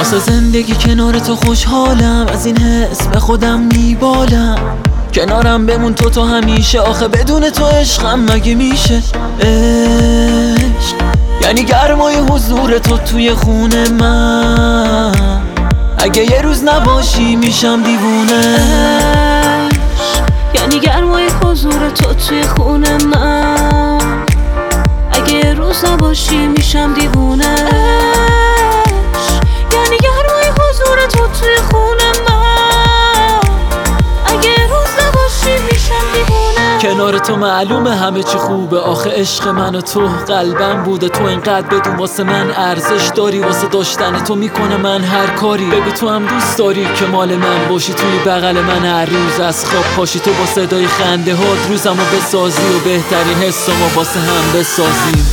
واسه زندگی کنار تو خوشحالم، از این حس به خودم میبالم. کنارم بمون تو همیشه، آخه بدون تو عشقم مگه میشه؟ عشق یعنی گرمای حضور تو توی خونه من، اگه یه روز نباشی میشم دیوونه. یعنی گرمای حضور تو توی خونه من، اگه یه روز نباشی میشم دیوونه. یعنی گرمای حضور تو توی خونه من، اگه یه روز نباشی میشم دیوونه. کنار تو معلومه همه چی خوبه، آخه عشق من و تو قلبم بوده. تو اینقدر بدون واسه من ارزش داری، واسه داشتن تو میکنه من هر کاری. بگو تو هم دوست داری که مال من باشی، توی بغل من هر روز از خواب پاشی. تو با صدای خنده هات روزمو بسازی و بهترین حسمو واسه هم بسازیم.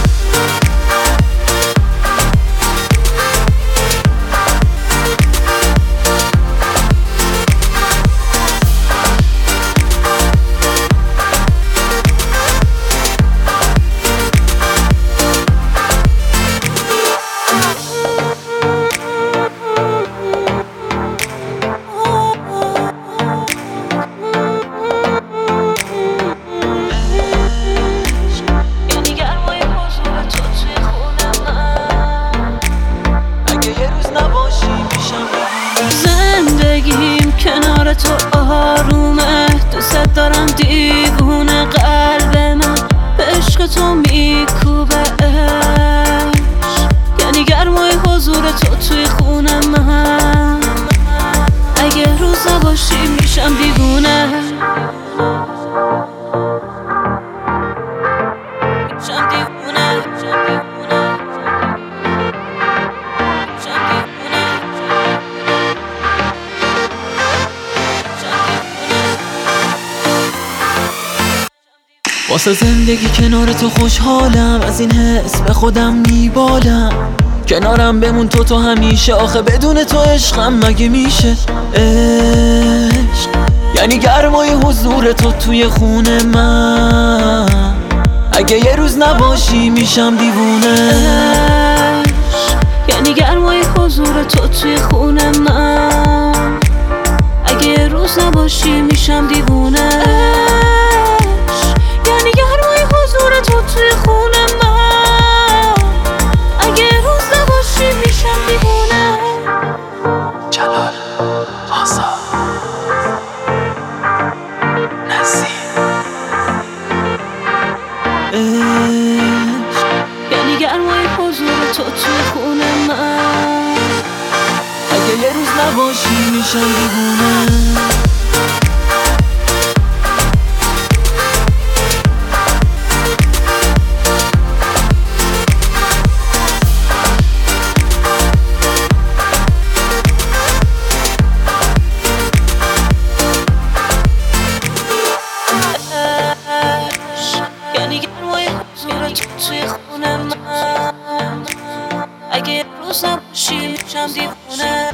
زندگیم کنار تو آرومه، دوست دارم دیوونه. قلب من به عشق تو میکوبه. یعنی گرمای حضور تو توی خونه من، اگه روز نباشی میشم دیوونه. میشم دیوونه. واسه زندگی کنار تو خوشحالم، از این حس به خودم میبالم. کنارم بمون تو همیشه، آخه بدون تو عشقم مگه میشه؟ عشق یعنی گرمای حضور تو توی خونه من، اگه یه روز نباشی میشم دیوونه. یعنی گرمای حضور تو توی خونه من، اگه یه روز نباشی میشم دیوونه. یعنی گرمای حضور تو توی خونه من، اگه یه روز نباشی میشم دیوونه. جلال آزاد نسیم. یعنی گرمای حضور تو توی خونه من، اگه یه روز نباشی میشم دیوونه. یعنی گرمای حضور تو توی خونه من، اگه یه روز نباشی میشم دیوونه.